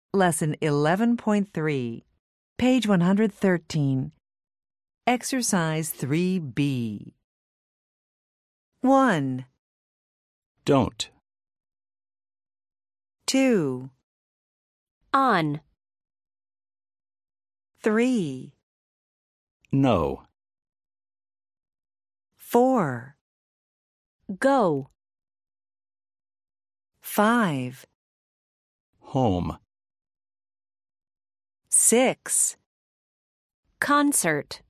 Lesson 11.3, page 113. Exercise 3B. 1, Don't. 2, On. 3, No. 4, Go. 5, Home. 6, Concert.